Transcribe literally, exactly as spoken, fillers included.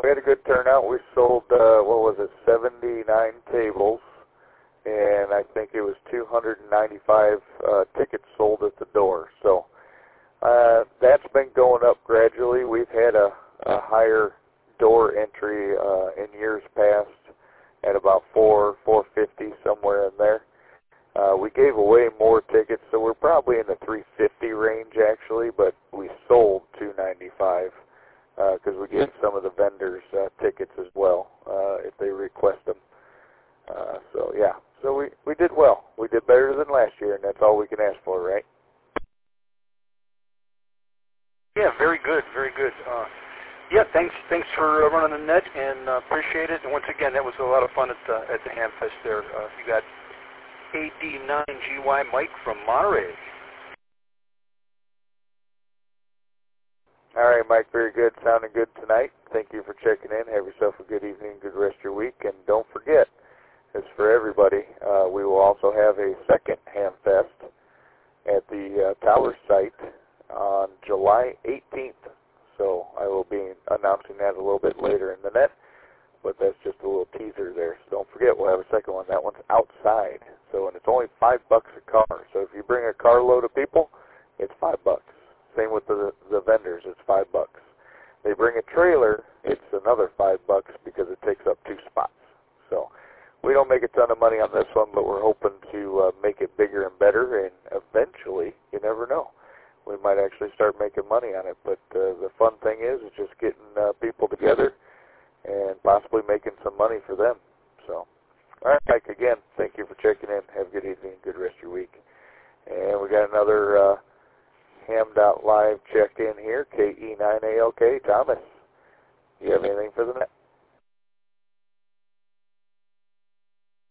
we had a good turnout. We sold, uh, what was it, seventy-nine tables, and I think it was two hundred ninety-five uh, tickets sold at the door. So uh, that's been going up gradually. We've had a, a higher door entry uh, in years past at about four, four fifty, somewhere in there. Uh, we gave away more tickets, so we're probably in the three fifty range actually, but we sold two ninety-five because uh, we gave some of the vendors uh, tickets as well uh, if they request them. Uh, so yeah, so we, we did well. We did better than last year, and that's all we can ask for, right? Yeah, very good, very good. Uh, yeah, thanks thanks for uh, running the net, and uh, appreciate it. And once again, that was a lot of fun at the, at the Hamfest there. Uh, you got A D nine G Y Mike from Monterey. All right, Mike, very good. Sounding good tonight. Thank you for checking in. Have yourself a good evening, good rest of your week. And don't forget, it's for everybody, uh, we will also have a second Hamfest at the uh, Tower site on July eighteenth. So I will be announcing that a little bit later in the net, but that's just a little teaser there. So don't forget, we'll have a second one. That one's outside. So, and it's only five bucks a car. So if you bring a carload of people, it's five bucks. Same with the the vendors, it's five bucks. They bring a trailer, it's another five bucks because it takes up two spots. So we don't make a ton of money on this one, but we're hoping to uh, make it bigger and better, and eventually, you never know, we might actually start making money on it. But uh, the fun thing is, is just getting uh, people together and possibly making some money for them. So, all right, Mike, again, thank you for checking in. Have a good evening, good rest of your week. And we got another uh, Ham dot live check-in here, K E nine A L K. Thomas, you have anything for